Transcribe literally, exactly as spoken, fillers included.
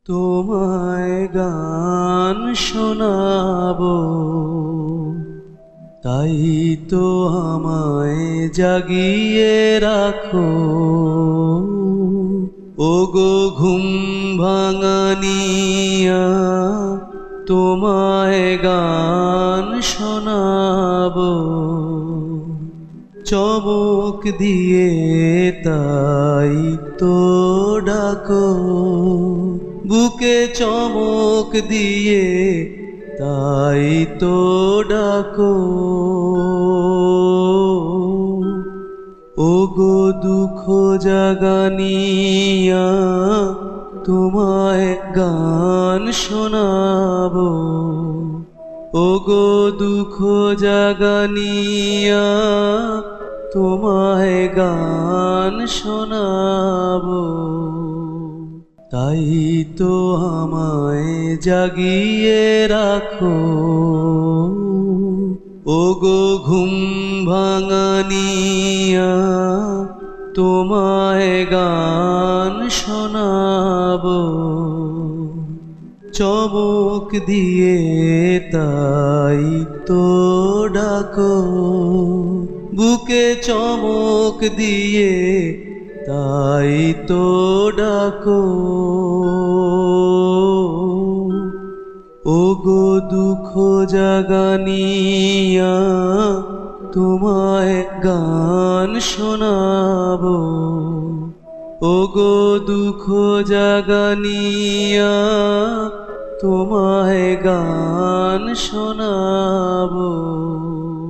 তোমায় গান শোনাবো, তাই তো আমায় জাগিয়ে রাখো। ওগো ঘুম ভাঙানিয়া, তোমায় গান শোনাবো। চমক দিয়ে তাই তো ডাকো, বুকে চমক দিয়ে তাই তো ডাকো। ওগো দুঃখ জাগানিয়া, তোমায় গান শোনাবো। ওগো দুঃখ জাগানিয়া, তোমায় গান শোনাবো। তাই তো আমায় জাগিয়ে রাখো। ওগো ঘুম ভাঙানিয়া, তোমায় গান শোনাবো। চমক দিয়ে তাই তো ডাকো, বুকে চমক দিয়ে তাই তো ডাকো। ওগো দুঃখ জাগানিয়া, তোমায় গান শোনাবো। ওগো দুঃখ জাগানিয়া, তোমায় গান শোনাবো।